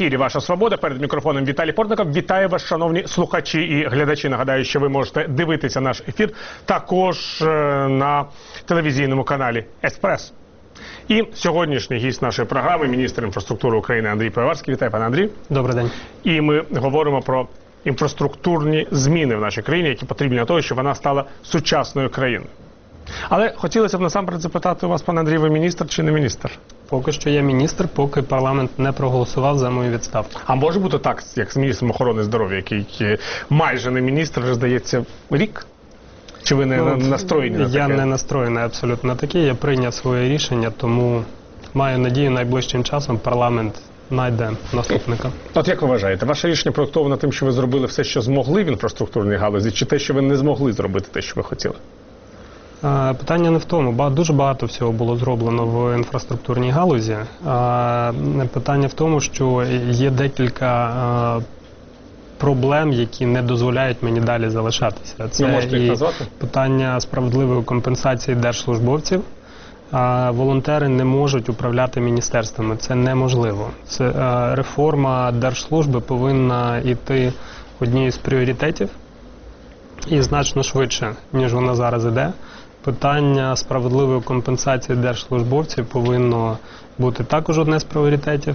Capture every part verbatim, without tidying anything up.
ефірі «Ваша свобода». Перед мікрофоном Віталій Портников. Вітаю вас, шановні слухачі і глядачі. Нагадаю, що ви можете дивитися наш ефір також на телевізійному каналі «Еспресо». І сьогоднішній гість нашої програми – міністр інфраструктури України Андрій Пивоварський. Вітаю, пане Андрій. Добрий день. І ми говоримо про інфраструктурні зміни в нашій країні, які потрібні для того, щоб вона стала сучасною країною. Але хотілося б насамперед запитати у вас, пане Андрій, ви міністр чи не міністр? Поки що я міністр, поки парламент не проголосував за мою відставку. А може бути так, як з міністром охорони здоров'я, який майже не міністр, вже, здається, рік? Чи ви не ну, настроєні на таке? Я не настроєний абсолютно на таке. Я прийняв своє рішення, тому маю надію, найближчим часом парламент знайде наступника. От як ви вважаєте, ваше рішення проєктовано тим, що ви зробили все, що змогли в інфраструктурній галузі, чи те, що ви не змогли зробити те, що ви хотіли? Питання не в тому. Дуже багато всього було зроблено в інфраструктурній галузі. Питання в тому, що є декілька проблем, які не дозволяють мені далі залишатися. Це ви можете їх назвати? Питання справедливої компенсації держслужбовців. Волонтери не можуть управляти міністерствами. Це неможливо. Це, реформа держслужби повинна йти однією з пріоритетів і значно швидше, ніж вона зараз іде. Питання справедливої компенсації держслужбовців повинно бути також одне з пріоритетів.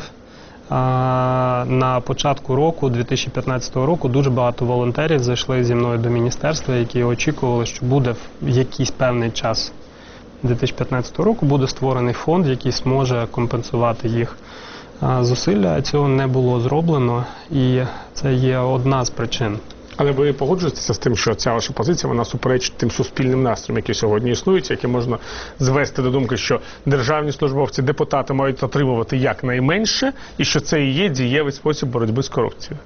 На початку року, дві тисячі п'ятнадцятого року, дуже багато волонтерів зайшли зі мною до міністерства, які очікували, що буде в якийсь певний час дві тисячі п'ятнадцятого року буде створений фонд, який зможе компенсувати їх зусилля. Цього не було зроблено, і це є одна з причин. Але ви погоджуєтеся з тим, що ця ваша позиція, вона суперечить тим суспільним настроям, які сьогодні існують, які можна звести до думки, що державні службовці, депутати мають отримувати якнайменше, і що це і є дієвий спосіб боротьби з корупцією?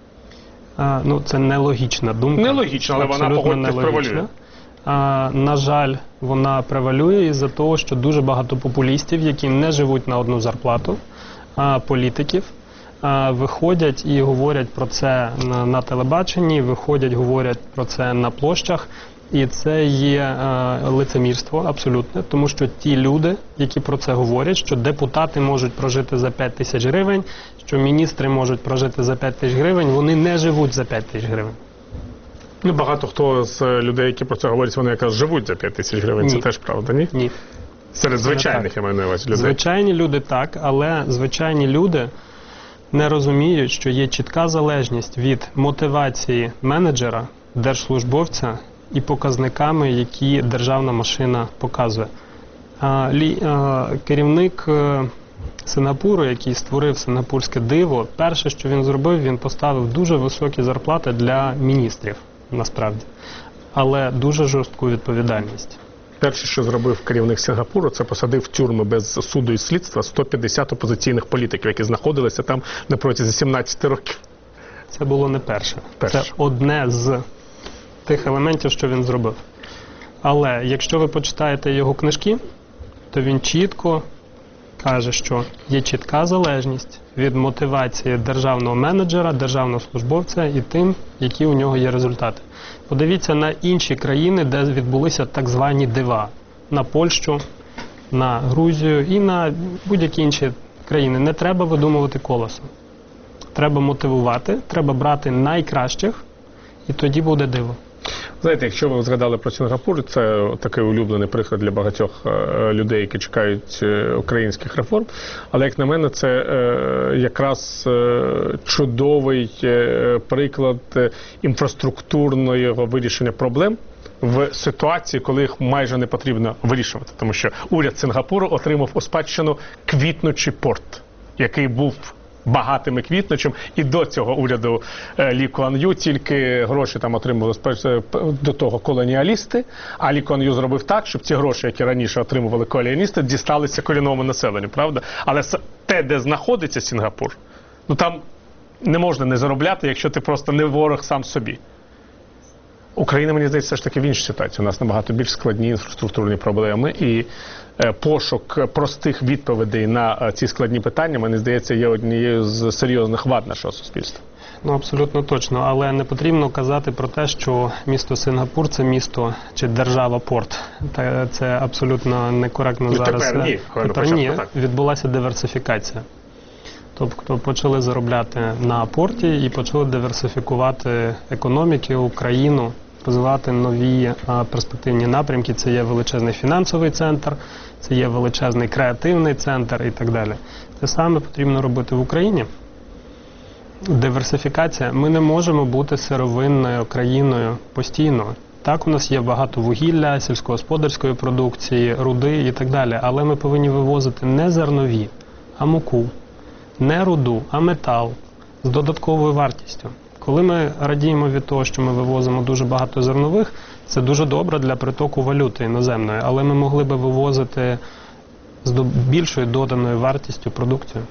А, ну, це нелогічна думка. Нелогічна, але вона, погодьтесь, превалює. А, на жаль, вона превалює із-за того, що дуже багато популістів, які не живуть на одну зарплату, а політиків, виходять і говорять про це на, на телебаченні, виходять, говорять про це на площах. І це є е, лицемірство абсолютне, тому що ті люди, які про це говорять, що депутати можуть прожити за п'ять тисяч гривень, що міністри можуть прожити за п'ять тисяч гривень, вони не живуть за п'ять тисяч гривень. Ну, багато хто з людей, які про це говорять, вони якраз живуть за п'ять тисяч гривень, ні. Це теж правда, ні? Ні. Серед звичайних, я маю на увазі, людей. Звичайні люди так, але звичайні люди не розуміють, що є чітка залежність від мотивації менеджера, держслужбовця і показниками, які державна машина показує. А, лі, а, керівник а, Сингапуру, який створив сингапурське диво, перше, що він зробив, він поставив дуже високі зарплати для міністрів, насправді, але дуже жорстку відповідальність. Перше, що зробив керівник Сингапуру, це посадив в тюрми без суду і слідства сто п'ятдесят опозиційних політиків, які знаходилися там на протязі сімнадцяти років. Це було не перше. перше. Це одне з тих елементів, що він зробив. Але якщо ви почитаєте його книжки, то він чітко каже, що є чітка залежність від мотивації державного менеджера, державного службовця і тим, які у нього є результати. Подивіться на інші країни, де відбулися так звані дива. На Польщу, на Грузію і на будь-які інші країни. Не треба видумувати колесо. Треба мотивувати, треба брати найкращих, і тоді буде диво. Знаєте, якщо ви згадали про Сингапур, це такий улюблений приклад для багатьох людей, які чекають українських реформ. Але, як на мене, це якраз чудовий приклад інфраструктурного вирішення проблем в ситуації, коли їх майже не потрібно вирішувати. Тому що уряд Сингапуру отримав у спадщину квітнучий порт, який був багатим і квітнучим, і до цього уряду Лі Куан Ю тільки гроші там отримували до того колоніалісти, а Лі Куан Ю зробив так, щоб ці гроші, які раніше отримували колоніалісти, дісталися корінному населенню, правда? Але те, де знаходиться Сингапур, ну там не можна не заробляти, якщо ти просто не ворог сам собі. Україна, мені здається, все ж таки в іншій ситуації. У нас набагато більш складні інфраструктурні проблеми, і пошук простих відповідей на ці складні питання, мені здається, є однією з серйозних вад нашого суспільства. Ну, абсолютно точно, але не потрібно казати про те, що місто Сингапур – це місто чи держава-порт. Це абсолютно некоректно ну, зараз. Тепер ні. Тепер ні, відбулася диверсифікація. Тобто почали заробляти на порті і почали диверсифікувати економіки, Україну, розвивати нові а, перспективні напрямки. Це є величезний фінансовий центр, це є величезний креативний центр і так далі. Те саме потрібно робити в Україні. Диверсифікація. Ми не можемо бути сировинною країною постійно. Так, у нас є багато вугілля, сільськогосподарської продукції, руди і так далі. Але ми повинні вивозити не зернові, а муку, не руду, а метал з додатковою вартістю. Коли ми радіємо від того, що ми вивозимо дуже багато зернових, це дуже добре для притоку валюти іноземної, але ми могли би вивозити з більшою доданою вартістю продукцію.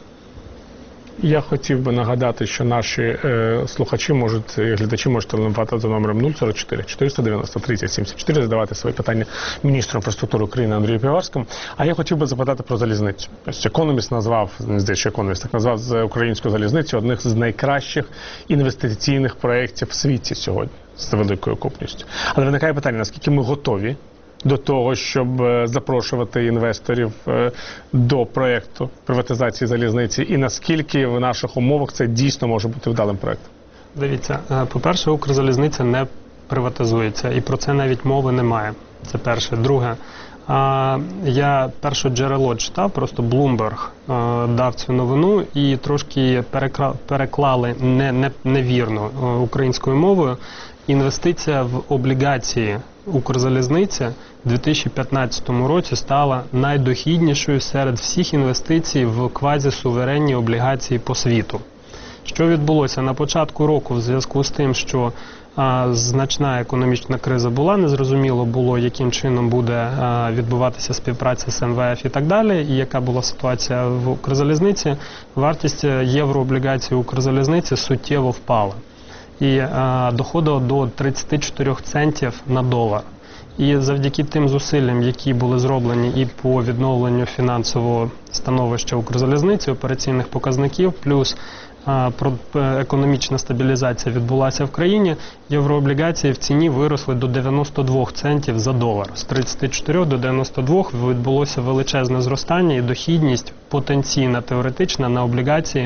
Я хотів би нагадати, що наші е, слухачі можуть, і глядачі можуть телефонувати за номером нуль сорок чотири чотириста дев'яносто тридцять сімдесят чотири, задавати свої питання міністру інфраструктури України Андрію Пивоварському. А я хотів би запитати про залізницю. Економіст назвав, не здається, економіст так назвав з українську залізницю одних з найкращих інвестиційних проєктів в світі сьогодні з великою окупністю. Але виникає питання, наскільки ми готові до того, щоб запрошувати інвесторів до проєкту приватизації залізниці, і наскільки в наших умовах це дійсно може бути вдалим проєктом? Дивіться, по-перше, Укрзалізниця не приватизується, і про це навіть мови немає. Це перше. Друге, я перше джерело читав, просто Bloomberg дав цю новину і трошки переклали не, не, невірно українською мовою. Інвестиція в облігації Укрзалізниці в дві тисячі п'ятнадцятому році стала найдохіднішою серед всіх інвестицій в квазісуверенні облігації по світу. Що відбулося? На початку року в зв'язку з тим, що а, значна економічна криза була, незрозуміло було, яким чином буде а, відбуватися співпраця з ем ве еф і так далі, і яка була ситуація в Укрзалізниці, вартість єврооблігацій Укрзалізниці суттєво впала. І а, доходило до тридцять чотири центів на долар. І завдяки тим зусиллям, які були зроблені і по відновленню фінансового становища Укрзалізниці, операційних показників, плюс а, про, економічна стабілізація відбулася в країні, єврооблігації в ціні виросли до дев'яносто два центів за долар. З тридцять чотири до дев'яносто два відбулося величезне зростання, і дохідність потенційна, теоретична на облігації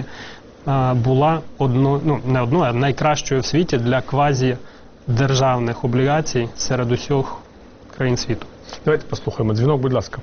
була одно, ну, не одною, а найкращою в світі для квазідержавних облігацій серед усіх країн світу. Давайте послухаємо дзвінок, будь ласка.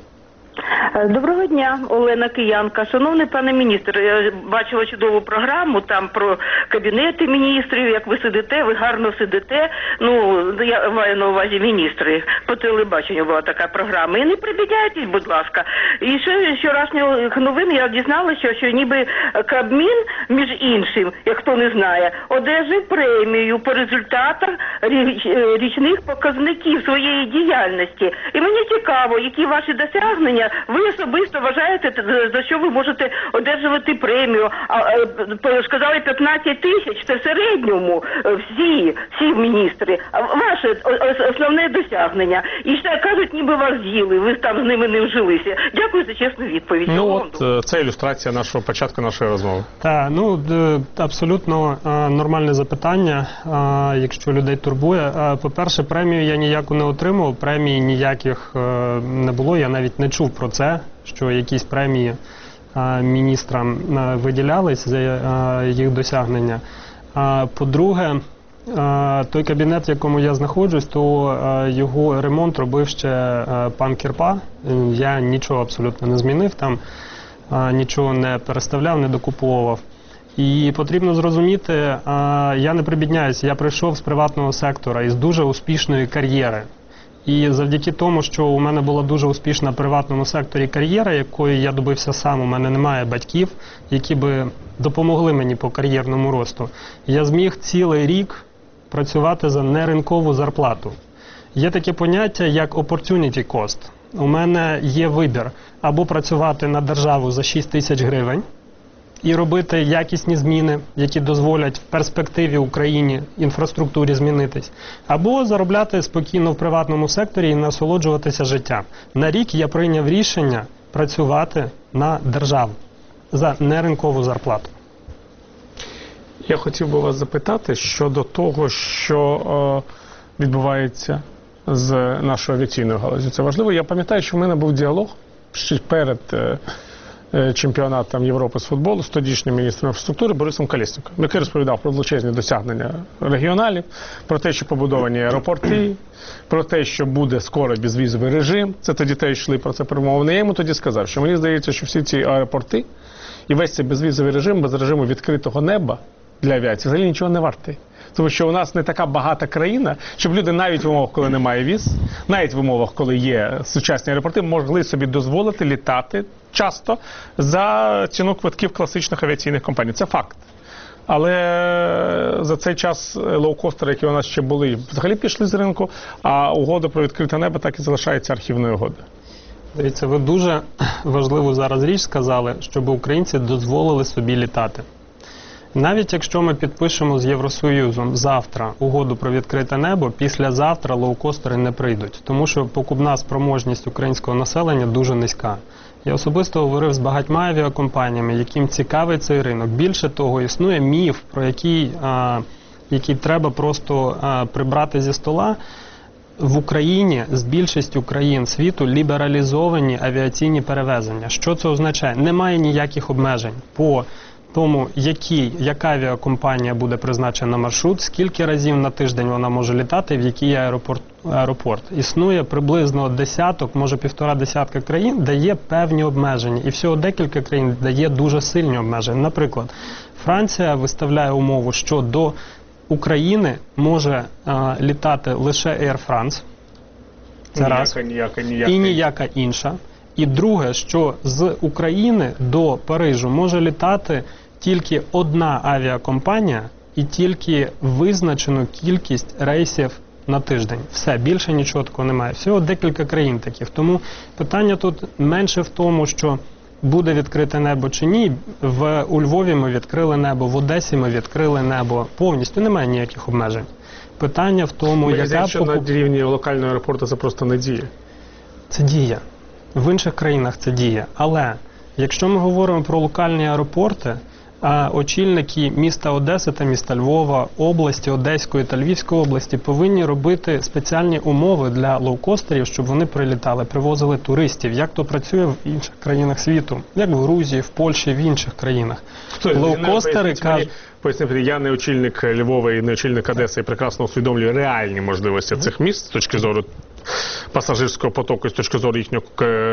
Доброго дня, Олена Киянка. Шановний пане міністр, я бачила чудову програму там про кабінети міністрів, як ви сидите, ви гарно сидите. Ну, я маю на увазі міністри. По телебаченню була така програма. І не прибідняйтесь, будь ласка. І ще вчорашніх новин я дізналася, що, що ніби Кабмін, між іншим, як хто не знає, одержав премію по результатах річ, річних показників своєї діяльності. І мені цікаво, які ваші досягнення ви особисто вважаєте, за що ви можете одержувати премію. А, а, сказали п'ятнадцять тисяч, це в середньому всі, всі міністри. А ваше основне досягнення. І ще кажуть, ніби вас з'їли, ви там з ними не вжилися. Дякую за чесну відповідь. Ну от, це ілюстрація нашого початку нашої розмови. Так, ну, абсолютно нормальне запитання, якщо людей турбує. По-перше, премію я ніяку не отримував, премії ніяких не було, я навіть не чув про це, що якісь премії а, міністрам а, виділялись за а, їх досягнення. А, по-друге, а, той кабінет, в якому я знаходжусь, то а, його ремонт робив ще а, пан Кірпа. Я нічого абсолютно не змінив, там а, нічого не переставляв, не докуповував. І потрібно зрозуміти, а, я не прибідняюсь, я прийшов з приватного сектора із дуже успішної кар'єри. І завдяки тому, що у мене була дуже успішна в приватному секторі кар'єра, якої я добився сам, у мене немає батьків, які би допомогли мені по кар'єрному росту, я зміг цілий рік працювати за неринкову зарплату. Є таке поняття, як opportunity cost. У мене є вибір або працювати на державу за шість тисяч гривень, і робити якісні зміни, які дозволять в перспективі Україні інфраструктурі змінитись, або заробляти спокійно в приватному секторі і насолоджуватися життям. На рік я прийняв рішення працювати на державу за неринкову зарплату. Я хотів би вас запитати щодо того, що е, відбувається з нашою авіаційною галузю. Це важливо. Я пам'ятаю, що в мене був діалог ще перед е, е, чемпіонатом Європи з футболу з тодішнім міністром інфраструктури Борисом Колєсніком, який розповідав про величезні досягнення регіоналів, про те, що побудовані аеропорти, про те, що буде скоро безвізовий режим. Це тоді те йшли про це перемовини. Я йому тоді сказав, що мені здається, що всі ці аеропорти і весь цей безвізовий режим без режиму відкритого неба для авіації взагалі нічого не вартий. Тому що у нас не така багата країна, щоб люди навіть в умовах, коли немає віз, навіть в умовах, коли є сучасні аеропорти, могли собі дозволити літати часто за ціну квитків класичних авіаційних компаній. Це факт. Але за цей час лоукостери, які у нас ще були, взагалі пішли з ринку, а угода про відкрите небо так і залишається архівною угодою. Дивіться, ви дуже важливу зараз річ сказали, щоб українці дозволили собі літати. Навіть якщо ми підпишемо з Євросоюзом завтра угоду про відкрите небо, післязавтра лоукостери не прийдуть, тому що покупна спроможність українського населення дуже низька. Я особисто говорив з багатьма авіакомпаніями, яким цікавий цей ринок. Більше того, існує міф, про який, а, який треба просто а, прибрати зі стола. В Україні з більшістю країн світу лібералізовані авіаційні перевезення. Що це означає? Немає ніяких обмежень по тому, який, яка авіакомпанія буде призначена на маршрут, скільки разів на тиждень вона може літати, в який аеропорт. аеропорт. Існує приблизно десяток, може півтора десятка країн, де є певні обмеження. І всього декілька країн дає дуже сильні обмеження. Наприклад, Франція виставляє умову, що до України може а, літати лише Air France. Це ніяка, раз. ніяка, ніяка. І ніяка інша. І друге, що з України до Парижу може літати тільки одна авіакомпанія і тільки визначену кількість рейсів на тиждень. Все, більше нічого такого немає. Всього декілька країн таких. Тому питання тут менше в тому, що буде відкрите небо чи ні. В, у Львові ми відкрили небо, в Одесі ми відкрили небо. Повністю немає ніяких обмежень. Питання в тому, Мені яка... здається, що покуп... на рівні локального аеропорту це просто не діє. Це діє. В інших країнах це діє. Але якщо ми говоримо про локальні аеропорти, а очільники міста Одеси та міста Львова, області, Одеської та Львівської області повинні робити спеціальні умови для лоукостерів, щоб вони прилітали, привозили туристів. Як то працює в інших країнах світу, як в Грузії, в Польщі, в інших країнах. Хто, лоукостери кажуть... Пояснити, я не очільник Львова і не очільник Одеси і прекрасно усвідомлюю реальні можливості цих міст з точки зору пасажирського потоку, з точки зору їхнього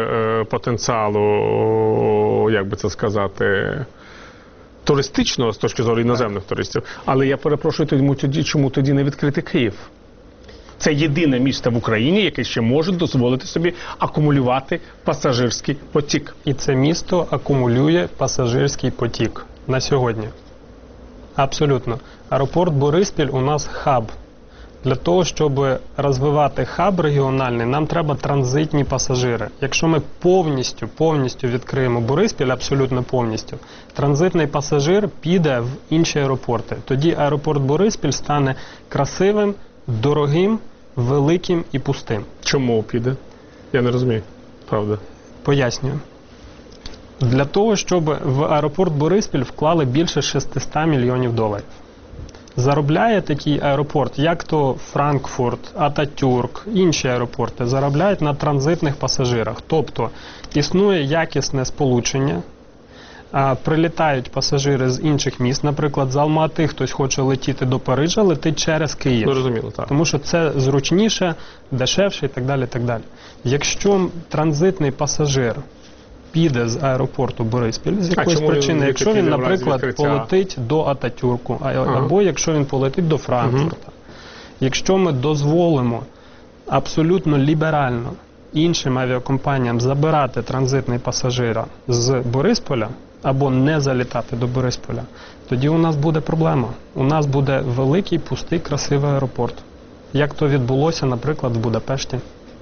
потенціалу, як би це сказати, туристичного, з точки зору іноземних туристів. Але я перепрошую, тоді, чому тоді не відкрити Київ? Це єдине місто в Україні, яке ще може дозволити собі акумулювати пасажирський потік. І це місто акумулює пасажирський потік на сьогодні. Абсолютно. Аеропорт Бориспіль у нас хаб. Для того, щоб розвивати хаб регіональний, нам треба транзитні пасажири. Якщо ми повністю, повністю відкриємо Бориспіль, абсолютно повністю, транзитний пасажир піде в інші аеропорти. Тоді аеропорт Бориспіль стане красивим, дорогим, великим і пустим. Чому піде? Я не розумію, правда. Пояснюю. Для того, щоб в аеропорт Бориспіль вклали більше шістсот мільйонів доларів. Заробляє такий аеропорт, як то Франкфурт, Ататюрк, інші аеропорти, заробляють на транзитних пасажирах. Тобто існує якісне сполучення, а, прилітають пасажири з інших міст, наприклад, з Алмати хтось хоче летіти до Парижа, летить через Київ. Ну, розуміло, так. Тому що це зручніше, дешевше і так далі, так далі. Якщо транзитний пасажир піде з аеропорту Бориспіль з якоїсь причини, якщо він, наприклад, полетить до Ататюрку, ага. або якщо він полетить до Франкфурта. Угу. Якщо ми дозволимо абсолютно ліберально іншим авіакомпаніям забирати транзитний пасажира з Борисполя або не залітати до Борисполя, тоді у нас буде проблема. У нас буде великий, пустий, красивий аеропорт. Як то відбулося, наприклад, в Будапешті.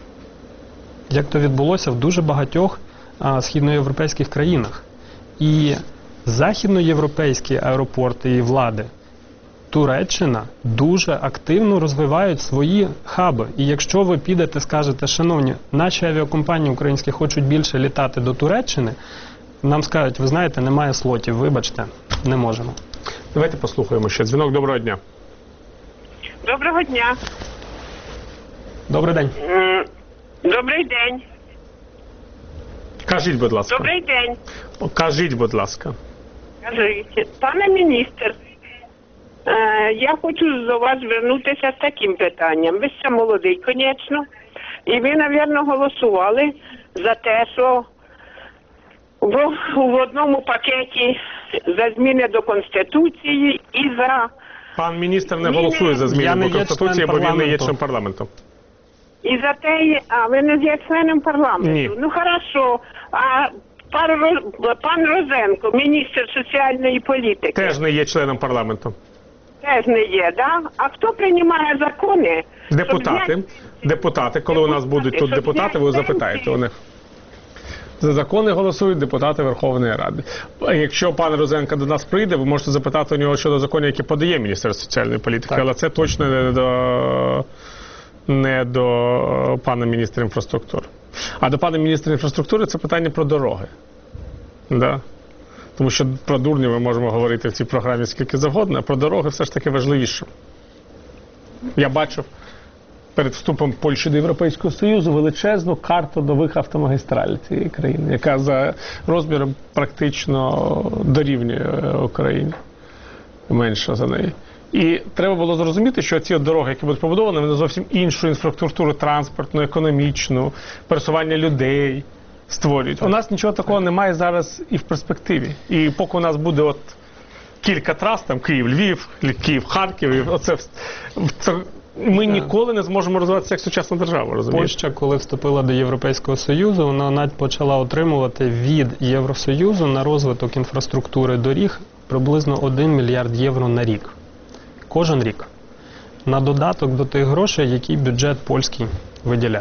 Як то відбулося в дуже багатьох східноєвропейських країнах. І західноєвропейські аеропорти і влади Туреччина дуже активно розвивають свої хаби. І якщо ви підете, скажете, шановні, наші авіакомпанії українські хочуть більше літати до Туреччини, нам скажуть, ви знаєте, немає слотів, вибачте, не можемо. Давайте послухаємо ще дзвінок. Доброго дня. Доброго дня. Добрий день. Добрий день. Кажіть, будь ласка. Добрий день. Кажіть, будь ласка. Кажіть, пане міністр, е, я хочу до вас звернутися з таким питанням. Ви ще молодий, звісно, і ви, мабуть, голосували за те, що в, в одному пакеті за зміни до Конституції і за Пан міністр не Ні, голосує за я зміни не до є Конституції, член бо він не є парламенту. членом парламенту. І за те, а ви не є членом парламенту. Ні. Ну хорошо. А пан, Роз- пан Розенко, міністр соціальної політики, Теж не є членом парламенту. теж не є, да? А хто приймає закони? щоб Депутати, зняти- депутати, коли у нас будуть тут щоб депутати, ви зняти запитаєте пенсії? у них. За закони голосують депутати Верховної Ради. А якщо пан Розенко до нас прийде, ви можете запитати у нього щодо законів, які подає Міністерство соціальної політики, Так. але це точно не до, не до пана міністра інфраструктури. А до пана міністра інфраструктури це питання про дороги. Да? Тому що про дурні ми можемо говорити в цій програмі скільки завгодно, а про дороги все ж таки важливіше. Я бачив перед вступом Польщі до Європейського Союзу величезну карту нових автомагістралей цієї країни, яка за розміром практично дорівнює Україні, менша за неї. І треба було зрозуміти, що ці от дороги, які будуть побудовані, вони зовсім іншу інфраструктуру транспортну, економічну, пересування людей створюють. У нас нічого такого немає зараз і в перспективі. І поки у нас буде от кілька трас, там Київ-Львів, Київ-Харків, і оце в- це ми ніколи не зможемо розвиватися як сучасна держава, розумієте? Польща, коли вступила до Європейського Союзу, вона навіть почала отримувати від Євросоюзу на розвиток інфраструктури доріг приблизно один мільярд євро на рік. Кожен рік. На додаток до тих грошей, які бюджет польський виділяв.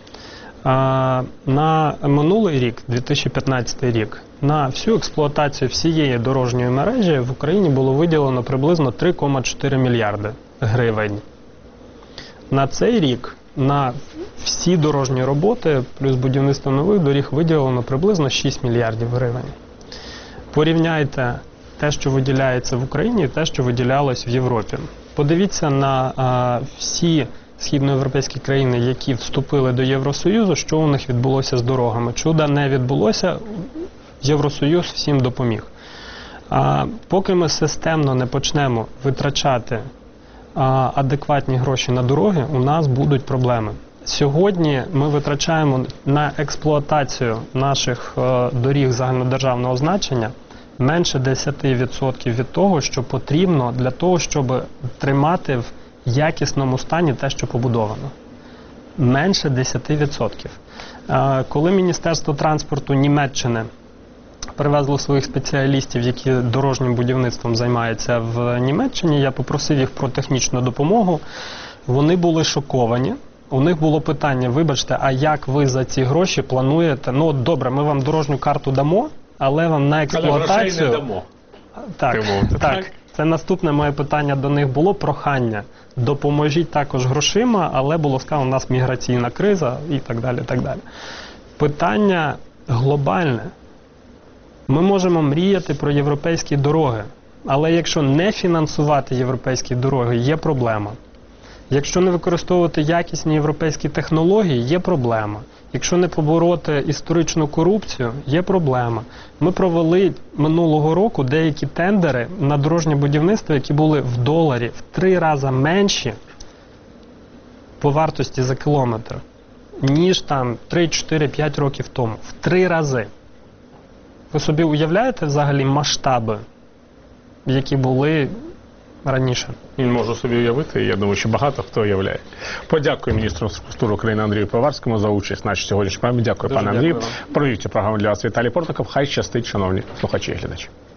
А, на минулий рік, дві тисячі п'ятнадцятий рік, на всю експлуатацію всієї дорожньої мережі в Україні було виділено приблизно три цілих чотири мільярди гривень. На цей рік на всі дорожні роботи, плюс будівництво нових доріг, виділено приблизно шість мільярдів гривень. Порівняйте те, що виділяється в Україні, і те, що виділялось в Європі. Подивіться на а, всі східноєвропейські країни, які вступили до Євросоюзу, що у них відбулося з дорогами. Чуда не відбулося, Євросоюз всім допоміг. А, поки ми системно не почнемо витрачати а, адекватні гроші на дороги, у нас будуть проблеми. Сьогодні ми витрачаємо на експлуатацію наших е, доріг загальнодержавного значення менше десять відсотків від того, що потрібно для того, щоб тримати в якісному стані те, що побудовано. Менше десять відсотків. Е, коли Міністерство транспорту Німеччини привезло своїх спеціалістів, які дорожнім будівництвом займаються в Німеччині, я попросив їх про технічну допомогу. Вони були шоковані. У них було питання: вибачте, а як ви за ці гроші плануєте? Ну, от добре, ми вам дорожню карту дамо, але вам на експлуатацію... не дамо. Так, Так мовити, так. так? Це наступне моє питання до них було: прохання. Допоможіть також грошима, але було сказано, у нас міграційна криза і так далі, так далі. Питання глобальне. Ми можемо мріяти про європейські дороги, але якщо не фінансувати європейські дороги, є проблема. Якщо не використовувати якісні європейські технології, є проблема. Якщо не побороти історичну корупцію, є проблема. Ми провели минулого року деякі тендери на дорожнє будівництво, які були в доларі в три рази менші по вартості за кілометр, ніж там три, чотири, п'ять років тому. В три рази. Ви собі уявляєте взагалі масштаби, які були раніше? Можу собі уявити, я думаю, що багато хто уявляє. Подякую міністру інфраструктури України Андрію Поварському за участь в нашій сьогоднішній програмі. Дякую, Дуже пане Андрію. дякую Провів цю програму для вас Віталій Портников. Хай щастить, шановні слухачі і глядачі.